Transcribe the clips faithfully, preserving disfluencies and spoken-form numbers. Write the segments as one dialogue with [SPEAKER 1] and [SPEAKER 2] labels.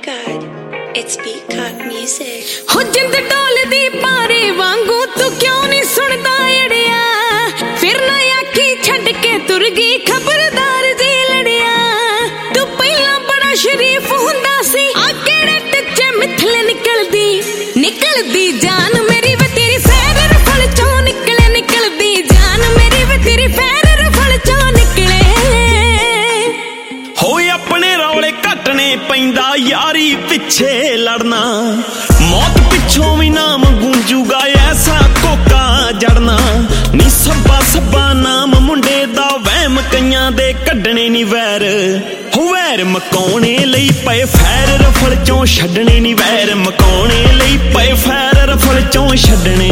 [SPEAKER 1] god, it's Peacock music.
[SPEAKER 2] हो जिंद डोलदी पारे वांगू तू क्यों नहीं सुनदा अड़िया फिर ना आखी छड़ के तुर गई खबरदार जी लड़िया तू पहला बड़ा शरीफ हुंदा सी आ केड़े टच्चे मिथले निकलदी निकलदी जान मेरी वे तेरी फैर रफल चों निकले निकलदी जान मेरी वे तेरी फैर रफल चों निकले
[SPEAKER 3] होए अपने रौले कटने पैंदा यारी पिछे लड़ना मौत पिछों भी नाम गूंजूगा ऐसा कोका जड़ना नी सब्बा सब्बा नाम मुंडे दा वहम कईयां दे कड्डने नी वैर हो वैर मकाउने लई पए फैर रफल चों छड्डने नी वैर मकाउने लई पए फैर रफल चों छड्डने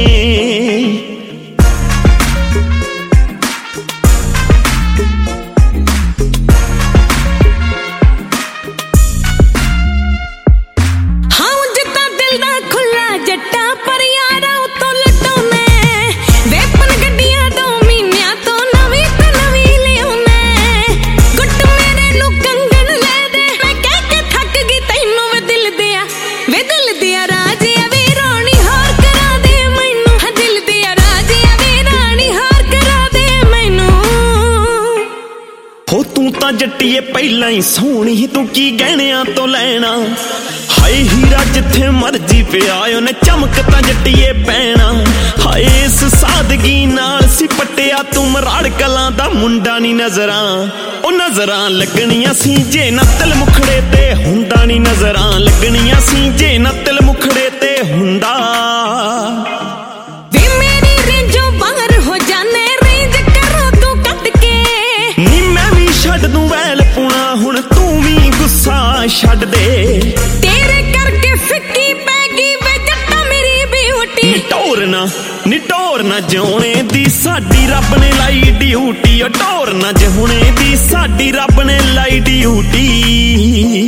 [SPEAKER 3] जट्टिए पहला ही सोहनी तू की गहणियां तो लैना हाय हीरा जिथे मर्जी पे आयो ने चमकता जट्टिए पैना हाय इस सादगी नाल सी पट्टिया तू मराड़ कलां दा मुंडा नी नजरां ओ नजरां लगणियां सी जे ना तिल मुखड़े ते हुंदा नी नजरां लगणियां सी जे ना तिल मुखड़े ते हुंदा
[SPEAKER 2] वे मेरी रेंजों बाहर हो जाने रेंज करो तू कट के
[SPEAKER 3] नी मैं भी छड्ड दूं वैल पुणा हुण तू भी गुस्सा छड्ड दे
[SPEAKER 2] तेरे करके फिक्की पैगी वे जट्टा मेरी ब्यूटी
[SPEAKER 3] निटोरना निटोरना जिउणे दी साडी रब ने लाई ड्यूटी ओ टोरना जिउणे दी साडी रब ने लाई ड्यूटी